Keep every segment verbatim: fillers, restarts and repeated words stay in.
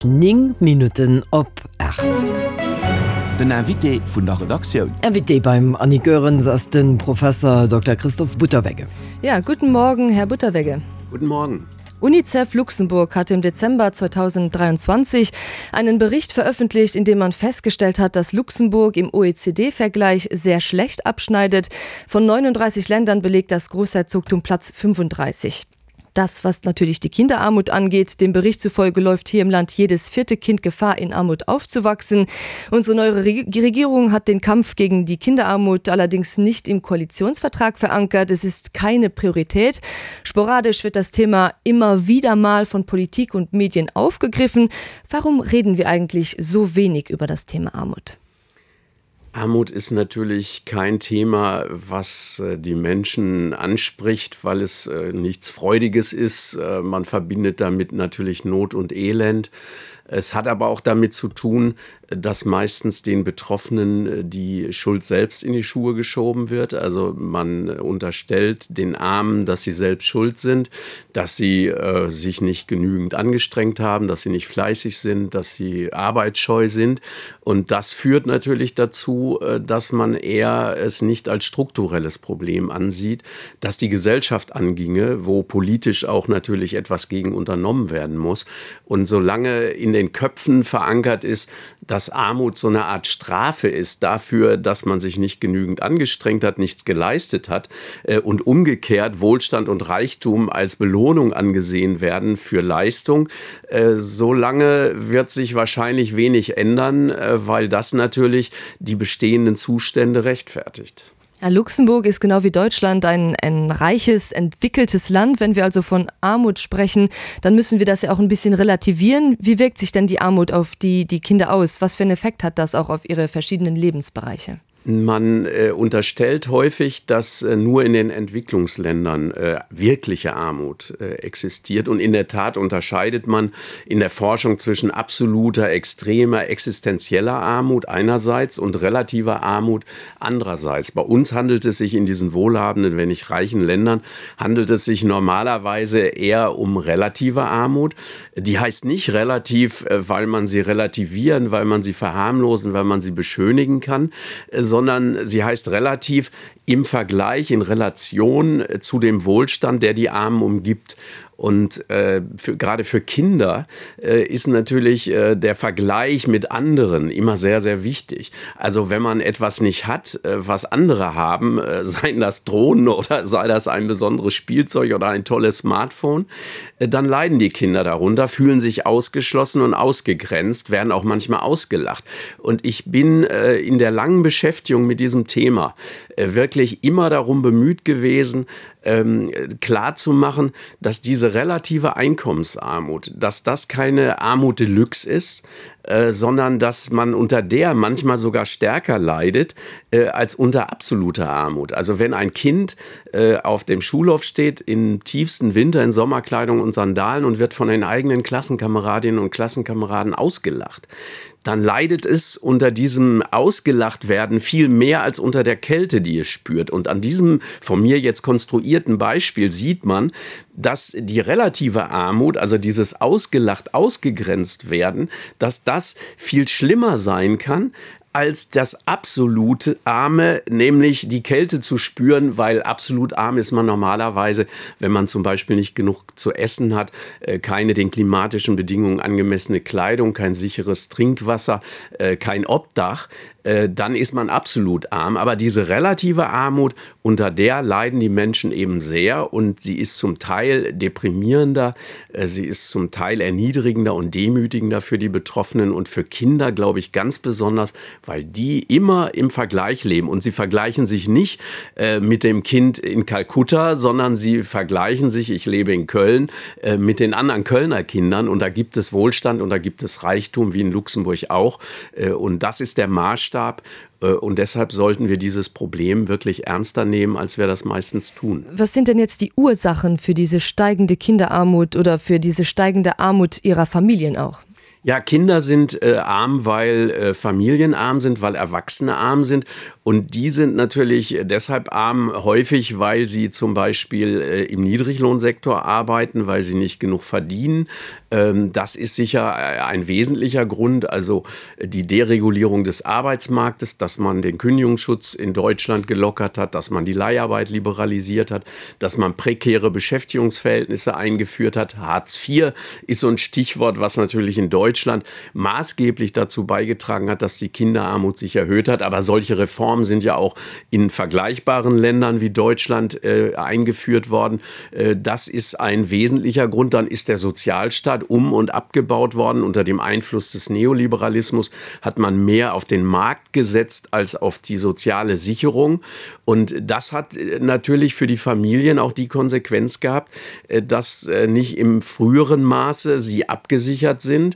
Ning Minuten op acht. Den Invité vun der Redaktion. Invité beim Annikörens ass den Professor Doktor Christoph Butterwegge. Ja, guten Morgen, Herr Butterwegge. Guten Morgen. UNICEF Luxemburg hat im Dezember zweitausenddreiundzwanzig einen Bericht veröffentlicht, in dem man festgestellt hat, dass Luxemburg im O E C D-Vergleich sehr schlecht abschneidet. Von neununddreißig Ländern belegt das Großherzogtum Platz fünfunddreißig. Das, was natürlich die Kinderarmut angeht, dem Bericht zufolge läuft hier im Land jedes vierte Kind Gefahr, in Armut aufzuwachsen. Unsere neue Regierung hat den Kampf gegen die Kinderarmut allerdings nicht im Koalitionsvertrag verankert. Es ist keine Priorität. Sporadisch wird das Thema immer wieder mal von Politik und Medien aufgegriffen. Warum reden wir eigentlich so wenig über das Thema Armut? Armut ist natürlich kein Thema, was äh, die Menschen anspricht, weil es äh, nichts Freudiges ist. Äh, man verbindet damit natürlich Not und Elend. Es hat aber auch damit zu tun, dass meistens den Betroffenen die Schuld selbst in die Schuhe geschoben wird. Also man unterstellt den Armen, dass sie selbst schuld sind, dass sie äh, sich nicht genügend angestrengt haben, dass sie nicht fleißig sind, dass sie arbeitsscheu sind. Und das führt natürlich dazu, äh, dass man eher es nicht als strukturelles Problem ansieht, dass die Gesellschaft anginge, wo politisch auch natürlich etwas gegen unternommen werden muss. Und solange in den Köpfen verankert ist, dass Armut so eine Art Strafe ist dafür, dass man sich nicht genügend angestrengt hat, nichts geleistet hat äh, und umgekehrt Wohlstand und Reichtum als Belohnung angesehen werden für Leistung, äh, solange wird sich wahrscheinlich wenig ändern, äh, weil das natürlich die bestehenden Zustände rechtfertigt. Ja, Luxemburg ist genau wie Deutschland ein, ein reiches, entwickeltes Land. Wenn wir also von Armut sprechen, dann müssen wir das ja auch ein bisschen relativieren. Wie wirkt sich denn die Armut auf die, die Kinder aus? Was für einen Effekt hat das auch auf ihre verschiedenen Lebensbereiche? Man äh, unterstellt häufig, dass äh, nur in den Entwicklungsländern äh, wirkliche Armut äh, existiert. Und in der Tat unterscheidet man in der Forschung zwischen absoluter, extremer, existenzieller Armut einerseits und relativer Armut andererseits. Bei uns handelt es sich in diesen wohlhabenden, wenn nicht reichen Ländern, handelt es sich normalerweise eher um relative Armut. Die heißt nicht relativ, äh, weil man sie relativieren, weil man sie verharmlosen, weil man sie beschönigen kann, äh, sondern sie heißt relativ im Vergleich, in Relation zu dem Wohlstand, der die Armen umgibt. Und äh, für, gerade für Kinder äh, ist natürlich äh, der Vergleich mit anderen immer sehr, sehr wichtig. Also wenn man etwas nicht hat, äh, was andere haben, äh, seien das Drohnen oder sei das ein besonderes Spielzeug oder ein tolles Smartphone, äh, dann leiden die Kinder darunter, fühlen sich ausgeschlossen und ausgegrenzt, werden auch manchmal ausgelacht. Und ich bin äh, in der langen Beschäftigung mit diesem Thema äh, wirklich immer darum bemüht gewesen, ähm, klar zu machen, dass diese relative Einkommensarmut, dass das keine Armut Deluxe ist, äh, sondern dass man unter der manchmal sogar stärker leidet äh, als unter absoluter Armut. Also wenn ein Kind äh, auf dem Schulhof steht, im tiefsten Winter in Sommerkleidung und Sandalen und wird von den eigenen Klassenkameradinnen und Klassenkameraden ausgelacht, dann leidet es unter diesem Ausgelachtwerden viel mehr als unter der Kälte, die es spürt. Und an diesem von mir jetzt konstruierten Beispiel sieht man, dass die relative Armut, also dieses ausgelacht, ausgegrenzt werden, dass das viel schlimmer sein kann, als das absolute Arme, nämlich die Kälte zu spüren, weil absolut arm ist man normalerweise, wenn man zum Beispiel nicht genug zu essen hat, keine den klimatischen Bedingungen angemessene Kleidung, kein sicheres Trinkwasser, kein Obdach, dann ist man absolut arm. Aber diese relative Armut, unter der leiden die Menschen eben sehr und sie ist zum Teil deprimierender, sie ist zum Teil erniedrigender und demütigender für die Betroffenen und für Kinder, glaube ich, ganz besonders, weil die immer im Vergleich leben. Und sie vergleichen sich nicht äh, mit dem Kind in Kalkutta, sondern sie vergleichen sich, ich lebe in Köln, äh, mit den anderen Kölner Kindern. Und da gibt es Wohlstand und da gibt es Reichtum, wie in Luxemburg auch. Äh, und das ist der Maßstab. Äh, und deshalb sollten wir dieses Problem wirklich ernster nehmen, als wir das meistens tun. Was sind denn jetzt die Ursachen für diese steigende Kinderarmut oder für diese steigende Armut ihrer Familien auch? Ja, Kinder sind äh, arm, weil äh, Familien arm sind, weil Erwachsene arm sind. Und die sind natürlich deshalb arm, häufig, weil sie zum Beispiel äh, im Niedriglohnsektor arbeiten, weil sie nicht genug verdienen. Ähm, das ist sicher ein wesentlicher Grund. Also die Deregulierung des Arbeitsmarktes, dass man den Kündigungsschutz in Deutschland gelockert hat, dass man die Leiharbeit liberalisiert hat, dass man prekäre Beschäftigungsverhältnisse eingeführt hat. Hartz vier ist so ein Stichwort, was natürlich in Deutschland Deutschland maßgeblich dazu beigetragen hat, dass die Kinderarmut sich erhöht hat. Aber solche Reformen sind ja auch in vergleichbaren Ländern wie Deutschland äh, eingeführt worden. Äh, das ist ein wesentlicher Grund. Dann ist der Sozialstaat um- und abgebaut worden. Unter dem Einfluss des Neoliberalismus hat man mehr auf den Markt gesetzt als auf die soziale Sicherung. Und das hat natürlich für die Familien auch die Konsequenz gehabt, dass nicht im früheren Maße sie abgesichert sind.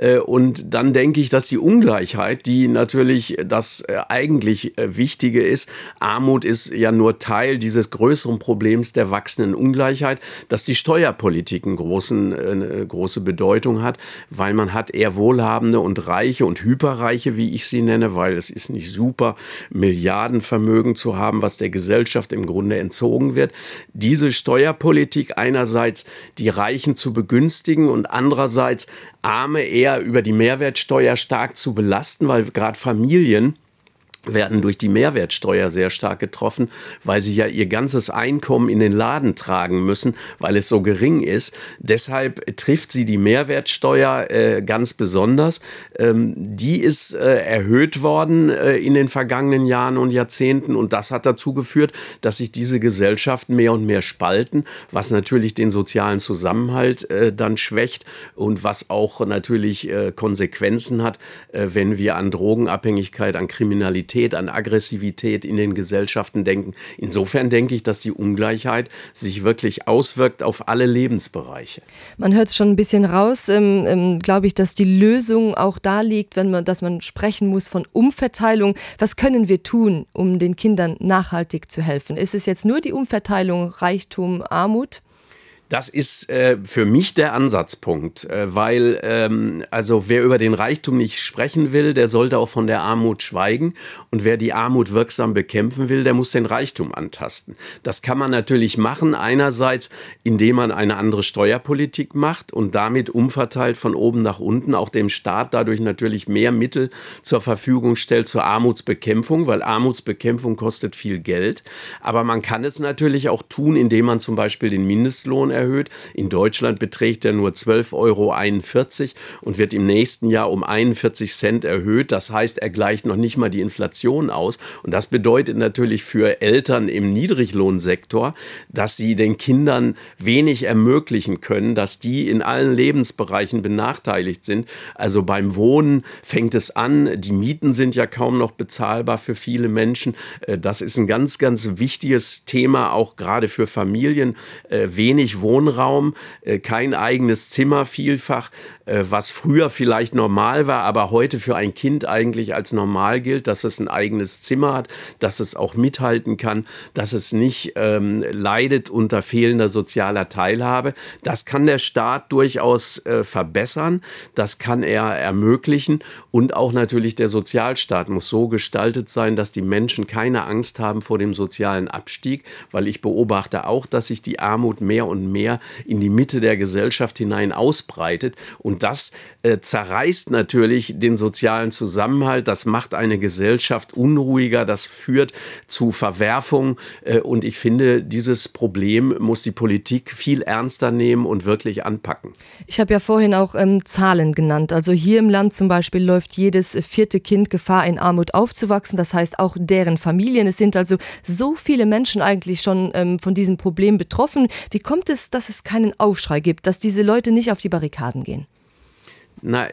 Und dann denke ich, dass die Ungleichheit, die natürlich das eigentlich Wichtige ist, Armut ist ja nur Teil dieses größeren Problems der wachsenden Ungleichheit, dass die Steuerpolitik einen großen, eine große Bedeutung hat, weil man hat eher Wohlhabende und Reiche und Hyperreiche, wie ich sie nenne, weil es ist nicht super, Milliardenvermögen zu haben, was der Gesellschaft im Grunde entzogen wird. Diese Steuerpolitik einerseits die Reichen zu begünstigen und andererseits Arme eher über die Mehrwertsteuer stark zu belasten, weil gerade Familien werden durch die Mehrwertsteuer sehr stark getroffen, weil sie ja ihr ganzes Einkommen in den Laden tragen müssen, weil es so gering ist. Deshalb trifft sie die Mehrwertsteuer äh, ganz besonders. Ähm, die ist äh, erhöht worden äh, in den vergangenen Jahren und Jahrzehnten und das hat dazu geführt, dass sich diese Gesellschaften mehr und mehr spalten, was natürlich den sozialen Zusammenhalt äh, dann schwächt und was auch natürlich äh, Konsequenzen hat, äh, wenn wir an Drogenabhängigkeit, an Kriminalität, an Aggressivität in den Gesellschaften denken. Insofern denke ich, dass die Ungleichheit sich wirklich auswirkt auf alle Lebensbereiche. Man hört es schon ein bisschen raus, ähm, ähm, glaube ich, dass die Lösung auch da liegt, wenn man, dass man sprechen muss von Umverteilung. Was können wir tun, um den Kindern nachhaltig zu helfen? Ist es jetzt nur die Umverteilung Reichtum, Armut? Das ist äh, für mich der Ansatzpunkt, äh, weil ähm, also wer über den Reichtum nicht sprechen will, der sollte auch von der Armut schweigen und wer die Armut wirksam bekämpfen will, der muss den Reichtum antasten. Das kann man natürlich machen, einerseits indem man eine andere Steuerpolitik macht und damit umverteilt von oben nach unten, auch dem Staat dadurch natürlich mehr Mittel zur Verfügung stellt zur Armutsbekämpfung, weil Armutsbekämpfung kostet viel Geld, aber man kann es natürlich auch tun, indem man zum Beispiel den Mindestlohn erhöht. In Deutschland beträgt er nur zwölf Euro einundvierzig und wird im nächsten Jahr um einundvierzig Cent erhöht. Das heißt, er gleicht noch nicht mal die Inflation aus. Und das bedeutet natürlich für Eltern im Niedriglohnsektor, dass sie den Kindern wenig ermöglichen können, dass die in allen Lebensbereichen benachteiligt sind. Also beim Wohnen fängt es an. Die Mieten sind ja kaum noch bezahlbar für viele Menschen. Das ist ein ganz, ganz wichtiges Thema, auch gerade für Familien. Wenig Wohnraum, kein eigenes Zimmer vielfach, was früher vielleicht normal war, aber heute für ein Kind eigentlich als normal gilt, dass es ein eigenes Zimmer hat, dass es auch mithalten kann, dass es nicht ähm, leidet unter fehlender sozialer Teilhabe. Das kann der Staat durchaus äh, verbessern, das kann er ermöglichen und auch natürlich der Sozialstaat muss so gestaltet sein, dass die Menschen keine Angst haben vor dem sozialen Abstieg, weil ich beobachte auch, dass sich die Armut mehr und mehr mehr in die Mitte der Gesellschaft hinein ausbreitet. Und das äh, zerreißt natürlich den sozialen Zusammenhalt. Das macht eine Gesellschaft unruhiger. Das führt zu Verwerfung. Äh, und ich finde, dieses Problem muss die Politik viel ernster nehmen und wirklich anpacken. Ich habe ja vorhin auch ähm, Zahlen genannt. Also hier im Land zum Beispiel läuft jedes vierte Kind Gefahr, in Armut aufzuwachsen. Das heißt auch deren Familien. Es sind also so viele Menschen eigentlich schon ähm, von diesem Problem betroffen. Wie kommt es, dass es keinen Aufschrei gibt, dass diese Leute nicht auf die Barrikaden gehen? Na, es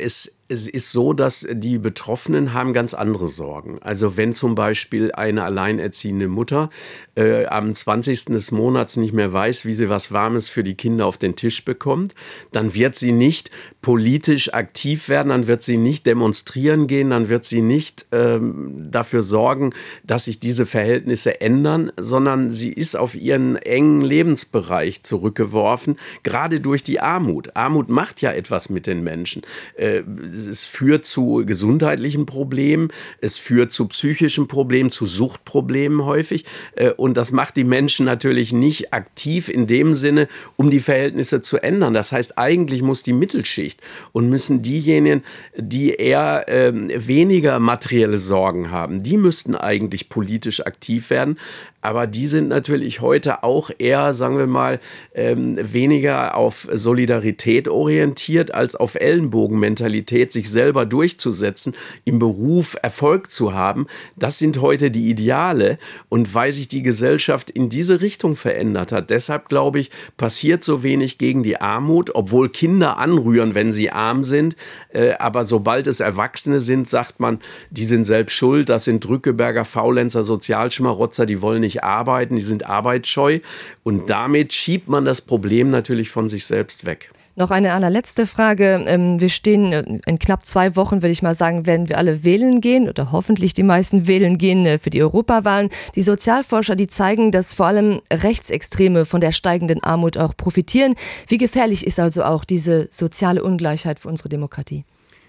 Es ist so, dass die Betroffenen haben ganz andere Sorgen. Also wenn zum Beispiel eine alleinerziehende Mutter äh, am zwanzigsten des Monats nicht mehr weiß, wie sie was Warmes für die Kinder auf den Tisch bekommt, dann wird sie nicht politisch aktiv werden, dann wird sie nicht demonstrieren gehen, dann wird sie nicht ähm, dafür sorgen, dass sich diese Verhältnisse ändern, sondern sie ist auf ihren engen Lebensbereich zurückgeworfen, gerade durch die Armut. Armut macht ja etwas mit den Menschen. Äh, Es führt zu gesundheitlichen Problemen, es führt zu psychischen Problemen, zu Suchtproblemen häufig. Und das macht die Menschen natürlich nicht aktiv in dem Sinne, um die Verhältnisse zu ändern. Das heißt, eigentlich muss die Mittelschicht und müssen diejenigen, die eher äh, weniger materielle Sorgen haben, die müssten eigentlich politisch aktiv werden. Aber die sind natürlich heute auch eher, sagen wir mal, ähm, weniger auf Solidarität orientiert als auf Ellenbogenmentalität, sich selber durchzusetzen, im Beruf Erfolg zu haben. Das sind heute die Ideale. Und weil sich die Gesellschaft in diese Richtung verändert hat, deshalb glaube ich, passiert so wenig gegen die Armut, obwohl Kinder anrühren, wenn sie arm sind. Äh, aber sobald es Erwachsene sind, sagt man, die sind selbst schuld. Das sind Drückeberger, Faulenzer, Sozialschmarotzer, die wollen nicht arbeiten, die sind arbeitsscheu und damit schiebt man das Problem natürlich von sich selbst weg. Noch eine allerletzte Frage. Wir stehen in knapp zwei Wochen, würde ich mal sagen, werden wir alle wählen gehen oder hoffentlich die meisten wählen gehen für die Europawahlen. Die Sozialforscher, die zeigen, dass vor allem Rechtsextreme von der steigenden Armut auch profitieren. Wie gefährlich ist also auch diese soziale Ungleichheit für unsere Demokratie?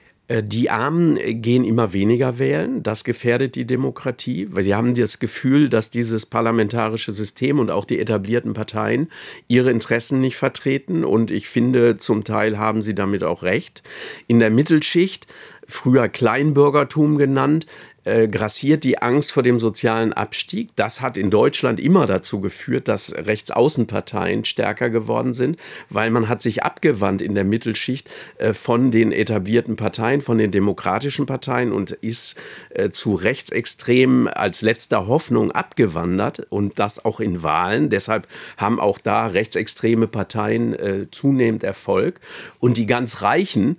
Die Armen gehen immer weniger wählen. Das gefährdet die Demokratie, weil sie haben das Gefühl, dass dieses parlamentarische System und auch die etablierten Parteien ihre Interessen nicht vertreten. Und ich finde, zum Teil haben sie damit auch recht. In der Mittelschicht, früher Kleinbürgertum genannt, äh, grassiert die Angst vor dem sozialen Abstieg. Das hat in Deutschland immer dazu geführt, dass Rechtsaußenparteien stärker geworden sind, weil man hat sich abgewandt in der Mittelschicht äh, von den etablierten Parteien, von den demokratischen Parteien und ist äh, zu Rechtsextremen als letzter Hoffnung abgewandert und das auch in Wahlen. Deshalb haben auch da rechtsextreme Parteien äh, zunehmend Erfolg. Und die ganz Reichen,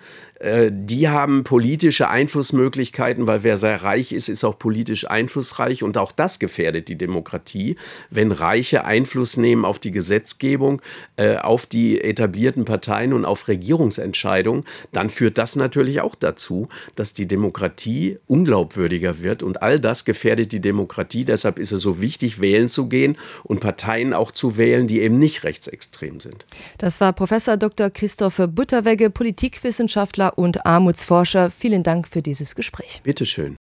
die haben politische Einflussmöglichkeiten, weil wer sehr reich ist, ist auch politisch einflussreich und auch das gefährdet die Demokratie, wenn Reiche Einfluss nehmen auf die Gesetzgebung, äh, auf die etablierten Parteien und auf Regierungsentscheidungen, dann führt das natürlich auch dazu, dass die Demokratie unglaubwürdiger wird und all das gefährdet die Demokratie. Deshalb ist es so wichtig, wählen zu gehen und Parteien auch zu wählen, die eben nicht rechtsextrem sind. Das war Professor Doktor Christoph Butterwegge, Politikwissenschaftler und Armutsforscher. Vielen Dank für dieses Gespräch. Bitte schön.